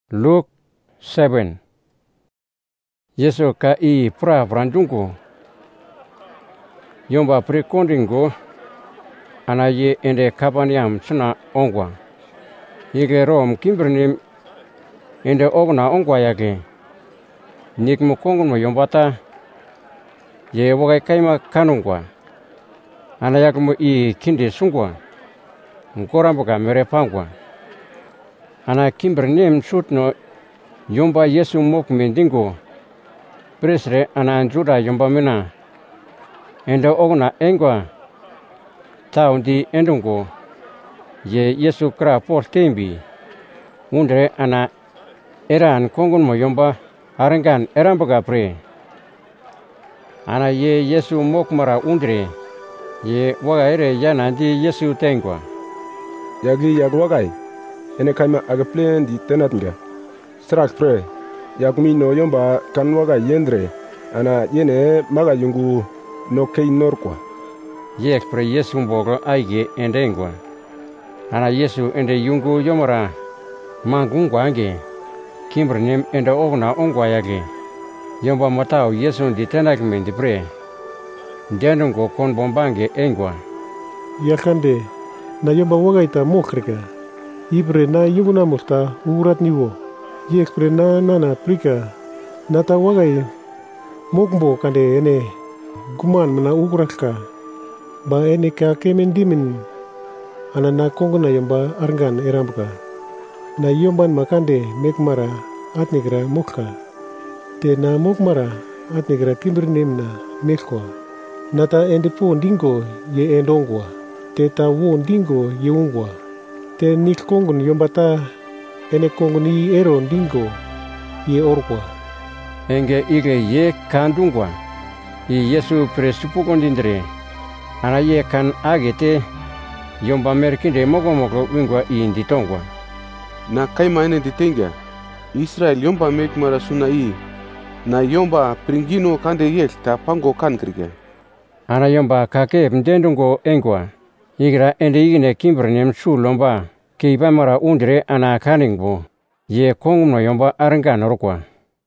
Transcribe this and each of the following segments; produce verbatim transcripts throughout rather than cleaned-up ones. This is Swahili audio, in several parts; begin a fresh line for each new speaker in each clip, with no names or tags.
Luke seven. Yesu ka i pra brandungu. Yomba prekondingo ana ye ende Kapernaum suna ongwa. Yege Rom Kimbernim ende ogna ongwa yake. Nik mukongun mo yombata ye wagai kaima kanungwa. Ana yakumu i kindi sungwa. Ngorambuka mere pangwa. Ana Kimbernim sutno yomba Yesu mok mendingo. Presre ana anjuda yomba mina. Ende ogna engwa. Taundi endungo. Ye Yesu kra por tembi. Undre ana eran kongun mo yomba arangan erambuga pre. Ana ye Yesu mok mara undre. Ye waga ere yana di Yesu tengwa.
Yagi yag wagai. Ene kaima agaplen di tenatnga. Strak pre. Yagmi no yomba kan waga yendre. Ana yene maga yungu no kei norkwa.
Yek pre Yesu mbogo aige endengwa. Ana Yesu ende yungu yomara mangungwa ange. Kimbernim ende ogna ongwa yage. Yomba matao Yesu di tenakmen di pre. Ndianungo kon bombange engwa.
Yakande na yomba wagaita mokrika. Ibre na yuguna musta urat niwo. Yekspre na nana prika. Nata wagai mokmbo kande ene guman mana ugraka. Ba ene ka kemen dimin. Ana na kongona yomba argan erambuka. Na yomban makande mekmara atnigra mokka. Te na mokmara atnigra Kimbernim na mekwa. Nata ende po dingo ye endongwa. Te ta wo dingo ye ungwa. Te nik kongun yombata ene kongun i ero dingo ye orkwa.
Enge ige ye kandungwa. I Yesu presupukondindre. Ana ye kan agete yomba merkinde mogo mogo wingwa i inditongwa.
Na kaima ene ditenga. Israel yomba mekmara suna i. Na yomba pringino kande yek ta pango kan krike.
Ana yomba kake mdendungo engwa. Igra ende igine Kimbernim su lomba. Keiba mara undre ana kaningbo. Ye kongumno yomba arangan orkwa.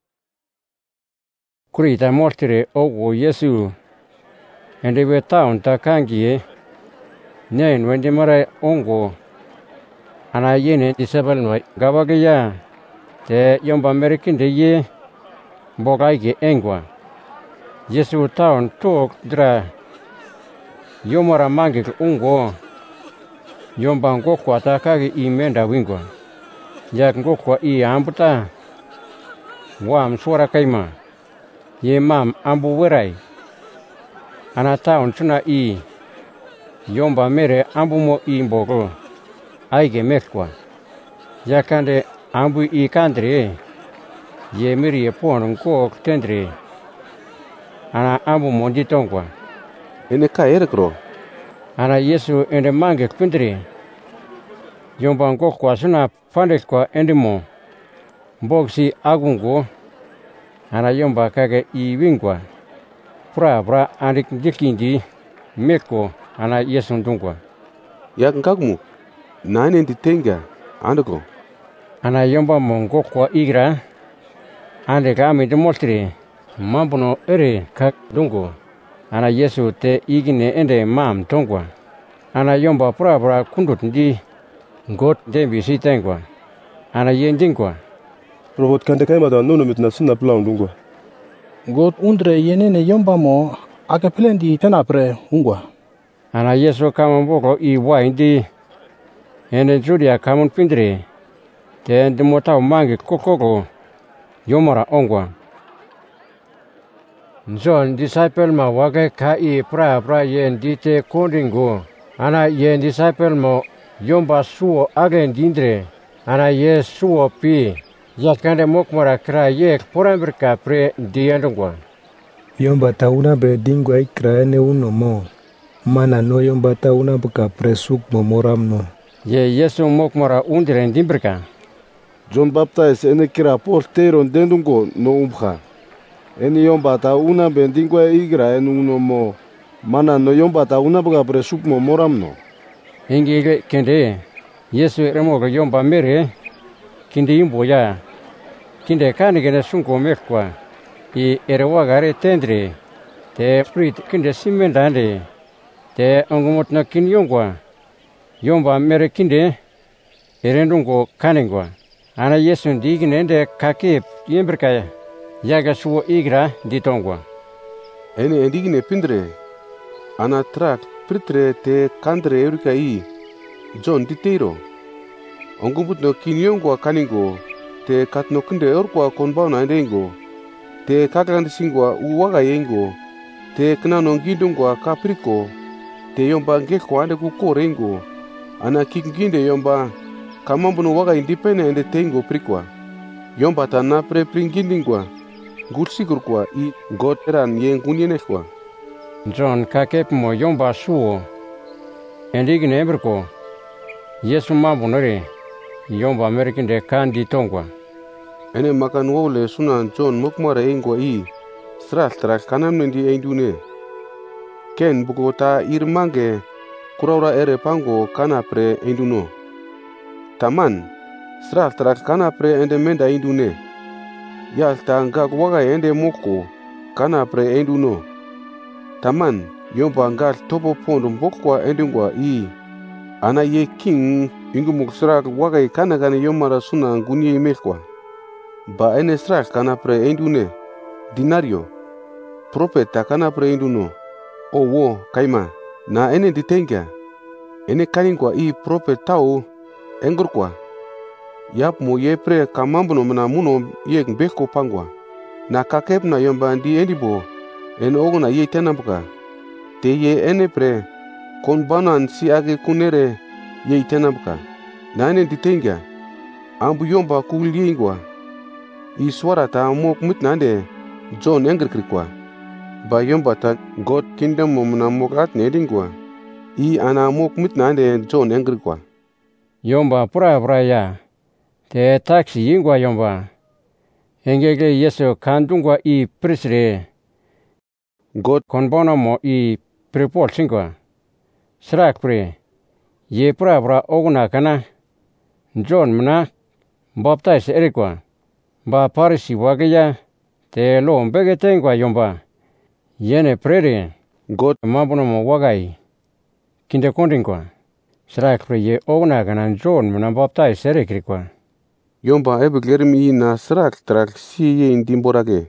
Kurita mortire ogo Yesu. Ende we taun ta kangie. Nyen wende mara ongo. Ana yene disabal no gabagaya. Te yomba merikinde ye. Bogaige engwa. Yesu taun tok dra. Yomara mangik ungo. Yomba ngokwa ta kage i menda wingwa. Yak ngokwa i ambuta. Wam suara kaima. Ye mam ambu werai. Ana taun suna i. Yomba mere ambu mo i mbogo. Aige mekwa. Yakande ambu i kandre. Ye miri ye pon ngok tendre. Ana ambu mondi tongwa.
Ene ka erekro.
Ana Yesu ende mange kundre. Yomba ngokwa suna pandekwa endimo. Mbogsi agungo. Ana yomba kage i wingwa. Pra pra andik dikindi. Meko ana Yesu ndungwa.
Yak ngagmu. Na ene ditenga. Andako.
Ana yomba mo ngokwa igra. Ande kami demoltre. Mambuno ere kak dungo. Ana Yesu te igine ende mam tongwa. Ana yomba pra pra kundut ndi. Ngot dembi si tengwa. Ana yendingwa.
Robot kande kaima da nono mitna suna plan dungwa.
Got undre yenene yomba mo agaplendi tenapre ungwa.
Ana Yesu kama mboko i waindi. Ende judia kamun pindre. Te ende motao mangi kokoko. Yomara ongwa. John disciple ma wage ka i pra pra yen dite kondingo. Ana yen disciple mo yomba suo agen dindre. Ana ye suo pi. Yakande mokmara kra yek porambirka pre diendungwa.
Yomba tauna be dingwa ikra ene uno mo. Mana no yomba tauna buka presuk mo moram no.
Ye Yesu mokmara undre dimbirka.
John Baptist ene kira portero dendungo no umbha. Ene yomba tauna be dingwa igra ene uno mo. Mana no yomba tauna buka presuk mo moram no.
Ingi kende Yesu remoga yomba mere. Kindi imbo ya. kinde kanigene sungo mekwa i erewagare tendre te spirit kinde simendande te ongumot na kin yongwa yomba mere kinde erendungo kaningwa ana Yesu ndiginende kakip yemberkaya yaga suwo igra ditongwa
ene endigine pindre ana trak pritre te kandre erika i John ditero ongumut no kinyongwa kaningo te katno kinde orkwa konbauna endengo te kakagandi singwa uwaga yengo te knano ngindungwa kapriko te yomba ngekwa ande kukorengo ana kikinginde yomba kamambuno waga independent tengo prikwa yomba tana pre pringindingwa ngursigurkwa i god eran yengunyenekwa
John kakep mo yomba suwo endigine emberko Yesu mambunore yomba merkinde kandi tongwa
ene makan wole sunan John mokmara engwa i stral trak kanamnendi endune ken bugota irmange kurawra ere pango kana pre enduno taman stral trak kana pre ende menda endune yalta ngak waga ende moko kana pre enduno taman yomba ngal topo pondo mbokwa endungwa i ana ye king ingu muksrak waga kana gane yomara suna ngunye mekwa ba ene strak kana pre endune dinario profeta kana pre enduno o wo kaima na ene ditenga ene kaningwa i prophet tau engurkwa yap mo ye pre kamambuno mena muno ye beko pangwa na kakep na yomba ndi endibo en oguna ye tenambuka te ye ene pre konbanan si age kunere ye tenambuka na ene ditenga ambu yomba kulingwa i swara ta mok mitnande John engerkrikwa ba yomba ta god kingdom mona mokat nedingwa i ana mok mitnande John engerkwa
yomba pura pura ya te taxi yingwa yomba engege Yesu kandungwa i prisre god konbona mo i prepol singwa srak pre ye pura pura oguna kana John mna baptize erikwa ba parisi wagaya te lo mbege tengwa yomba yene prere god mabuno mo wagai kinde kondingwa srak pre ye oguna kana John mna baptize erikwa
yomba ebeglermi na srak trak si ye indimborage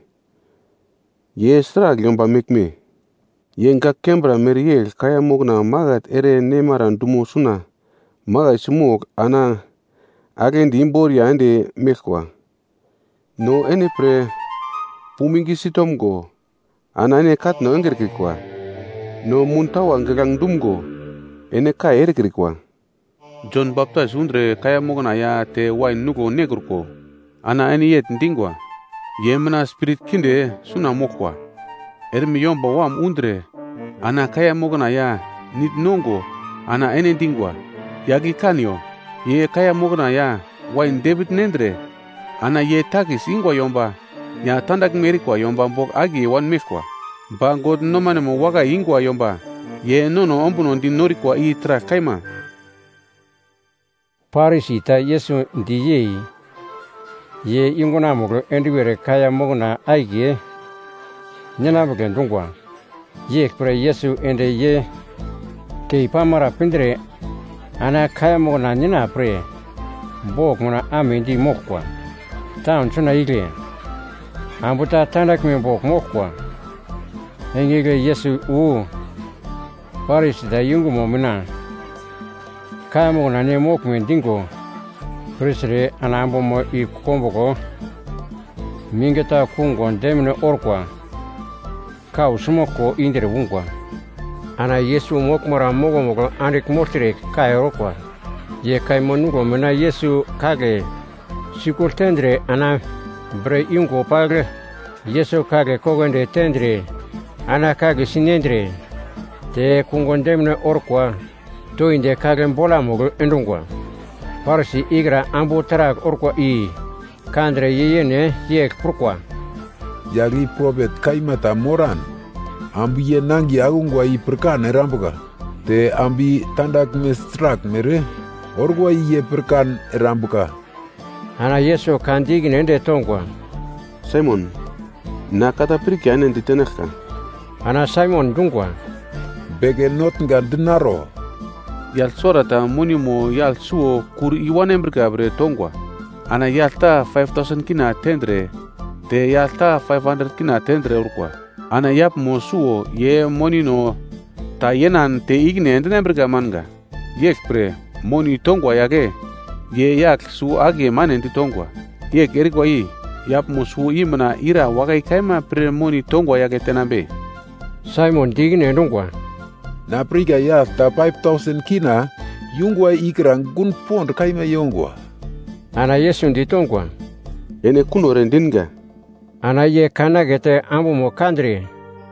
ye srak yomba mekme ye nga kembra meriel kaya mogna magat ere nemaran dumo suna maga simok ana age ndimbori ande mekwa no ene pre pumingi sitomgo ana ene kat no engerkikwa no muntawa ngegang dumgo ene ka erkikwa John Baptist undre kaya mogna ya te wain nugo negrko ana ene yet ndingwa yemna spirit kinde suna mokwa ermi yomba wam undre ana kaya mogna ya nit nongo ana ene ndingwa yagi kanyo ye kaya mogna ya wain David nendre ana ye takis ingwa yomba ya tandak merikwa yomba mbok agi wan mekwa ba god nomane mo waga ingwa yomba ye nono ombuno ndi norikwa i tra kaima
parisi ta Yesu ndiye ye ingona moglo endiwere kaya mogna aige nyana bogen dungwa ye pre Yesu ende ye ke pamara pindre ana kaya mogna nyana pre bok mona amendi mokwa taun chuna ile ambuta tandak me bok mokwa engege Yesu u paris da yungu momina kaya mogna ne mok me dingo prisre anambo mo i komboko mingeta kungon demne orkwa ka usumoko indere wungwa ana Yesu mok mora mogo mogo andik mostire kaya rokwa ye kai monugo mena Yesu kage sikul tendre ana bre ingo pagre Yesu kage kogende tendre ana kage sinendre te kungondemne orkwa to inde kage mbola mogo endungwa parsi igra ambu tarak orkwa i kandre yeyene yek purkwa
yagi prophet kaimata moran ambu ye nangi agungwa i perkan rambuga te ambi tandak mestrak mere orgwa ye perkan rambuka
Ana Yesu kandigin ende tongwa.
Simon, na kata priki ane di teneka.
Ana Simon dungwa.
Bege not nga dinaro.
Yal sorata moni mo yal suo kur iwan embrika bre tongwa. Ana yalta five thousand kina tendre. Te yalta five hundred kina tendre urkwa. Ana yap mo suo ye moni no ta yenan te igne ende embrika manga. Yek pre moni tongwa yage. Ye yak su age manenti tongwa. Yek erikwa i yap mo su imana ira wagai kaima pre moni tongwa yage tenabe.
Simon digin dungwa.
Na priga ya ta five thousand kina yungwa ikrang gun pond kaima yongwa.
Ana Yesu di tongwa.
Ene kuno rendinga.
Ana ye kana gete ambu mo kandri.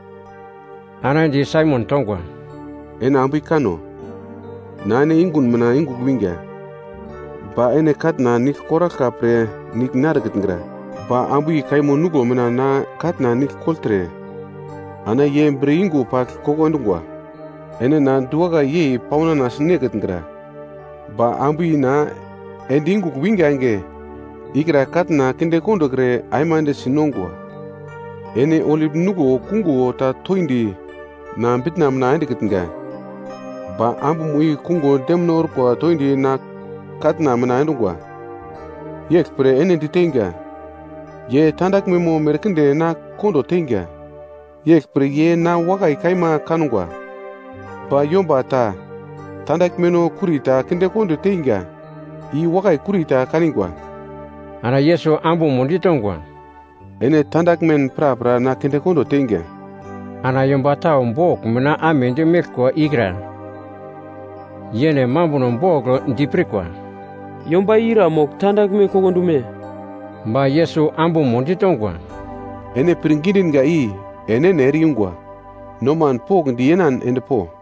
Ana di Simon tongwa.
Ene ambu kano. Na ene ingun mena ingu gwinga. Ba ene kat na nik koraka pre nik nargat ngra. Ba ambu kaimo nugo mena na kat na nik koltre. Ana ye mbre ingu pak kokondungwa. Ene na duaga ye pauna na snegat ngra. Ba ambu na endingu gwinga nge. Ikra kat na kende kondo gre aimande sinongwa. Ene olib nugo kungu ta toindi na bitnam na endigat nga. Ba ambu mui kungu demnor kwa toindi na kat na mena endungwa. Yek pre ene di tenga. Ye tandak memo merkende na kondo tenga. Yek pre ye na wagai kaima kanungwa. Ba yomba ta tandak meno kurita kende kondo tenga. I wagai kurita kaningwa.
Ana Yesu ambu mundi tongwa.
Ene tandak men pra pra na kende kondo tenga.
Ana yomba ta umbok mena amende mekwa igra. Yene mambu no mboglo ndiprikwa.
Yomba ira mok tandak me kogondume.
Ba Yesu ambu mundi tongwa.
Ene pringidin ga i ene neri yungwa. No man pok di yenan ende po.